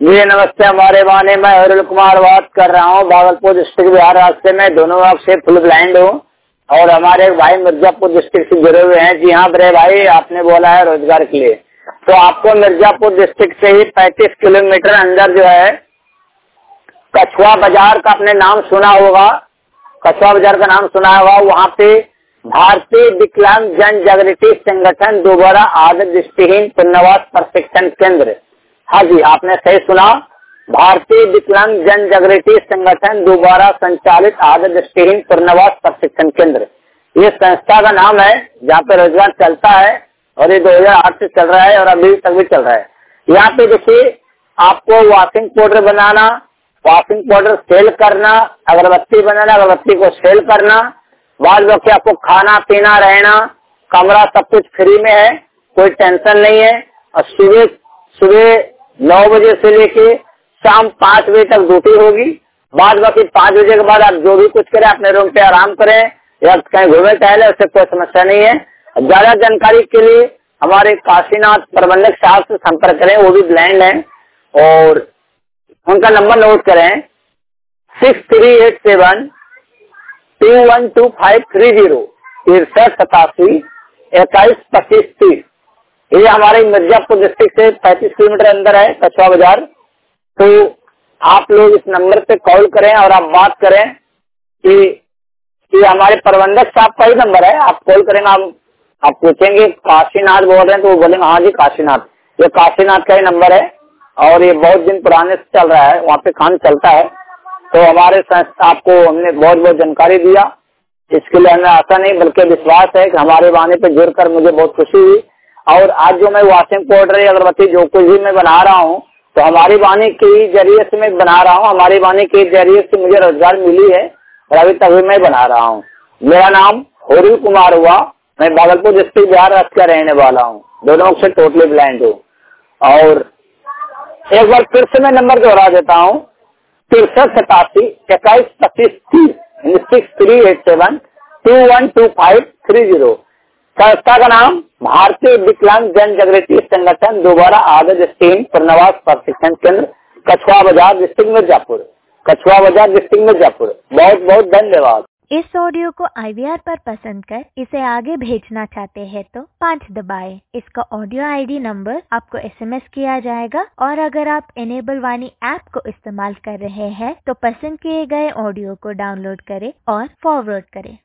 जी नमस्ते। हमारे वाने में अरुण कुमार बात कर रहा हूँ, भागलपुर डिस्ट्रिक्ट बिहार राज्य में। दोनों आँख से फुल ब्लाइंड हूँ और हमारे भाई मिर्जापुर डिस्ट्रिक्ट से जुड़े हुए हैं। जी हाँ बड़े भाई, आपने बोला है रोजगार के लिए, तो आपको मिर्जापुर डिस्ट्रिक्ट से ही 35 किलोमीटर अंदर जो है कछुआ बाजार का आपने नाम सुना होगा, कछुआ बाजार का नाम सुना होगा। वहाँ पे भारतीय विकलांग जन जागृति संगठन दोबारा आदत दृष्टिहीन पुनर्वास प्रशिक्षण केंद्र। हाँ जी, आपने सही सुना, भारतीय विकलांग जन जागृति संगठन दोबारा संचालित आदत दृष्टिहीन पुनर्वास प्रशिक्षण केंद्र, ये संस्था का नाम है जहाँ पे रोजगार चलता है और ये 2008 से चल रहा है और अभी तक भी चल रहा है। यहाँ पे देखिए, आपको वॉशिंग पाउडर बनाना, वॉशिंग पाउडर सेल करना, अगरबत्ती बनाना, अगरबत्ती को सेल करना, बाद बाकी आपको खाना पीना रहना, कमरा सब कुछ फ्री में है, कोई टेंशन नहीं है। और सुबह 9 बजे से लेके शाम 5 बजे तक ड्यूटी होगी। बाद बाकी 5 बजे के बाद आप जो भी कुछ करें अपने रूम पे आराम करें या कहीं घूमे टहले, उससे कोई समस्या नहीं है। ज्यादा जानकारी के लिए हमारे काशीनाथ प्रबंधक साहब से संपर्क करें, वो भी ब्लाइंड है और उनका नंबर नोट करें 6387 212530 6387 212530। ये हमारे मिर्जापुर डिस्ट्रिक्ट से 35 किलोमीटर अंदर है कछुआ बाजार। तो आप लोग इस नंबर पे कॉल करें और आप बात करें कि हमारे प्रबंधक साहब का ही नंबर है। आप कॉल करेंगे, आप पूछेंगे काशीनाथ बोल रहे हैं तो वो बोलेंगे हाँ जी काशीनाथ, ये काशीनाथ का ही नंबर है और ये बहुत दिन पुराने से चल रहा है, वहाँ पे काम चलता है। तो हमारे संस्था आपको हमने बहुत बहुत जानकारी दिया, इसके लिए हमें आशा नहीं बल्कि विश्वास है कि हमारे वाणी पे जुड़कर मुझे बहुत खुशी हुई। और आज जो मैं वॉशिंग पाउडर या अगरबत्ती जो कुछ भी मैं बना रहा हूँ तो हमारी वाणी के जरिए से मैं बना रहा हूँ, हमारी वाणी के जरिए से मुझे रोजगार मिली है और अभी तक भी मैं बना रहा हूँ। मेरा नाम अरुण कुमार हुआ, मैं भागलपुर डिस्ट्रिक्ट बिहार राज्य का रहने वाला हूँ, दोनों से टोटली ब्लाइंड हूँ। और एक बार फिर से मैं नंबर दोहरा देता हूँ 6387 212530 6387 212530। संस्था का नाम भारतीय विकलांग जन जागृति संगठन दोबारा आदत दृष्टिहीन पुनर्वास प्रशिक्षण केंद्र, कछुआ बाजार डिस्ट्रिक्ट मिर्जापुर, कछुआ बाजार डिस्ट्रिक्ट मिर्जापुर। बहुत बहुत धन्यवाद। इस ऑडियो को IVR पर पसंद कर इसे आगे भेजना चाहते हैं तो 5 दबाएं। इसका ऑडियो ID नंबर आपको SMS किया जाएगा और अगर आप इनेबल वाणी ऐप को इस्तेमाल कर रहे हैं तो पसंद किए गए ऑडियो को डाउनलोड करें और फॉरवर्ड करें।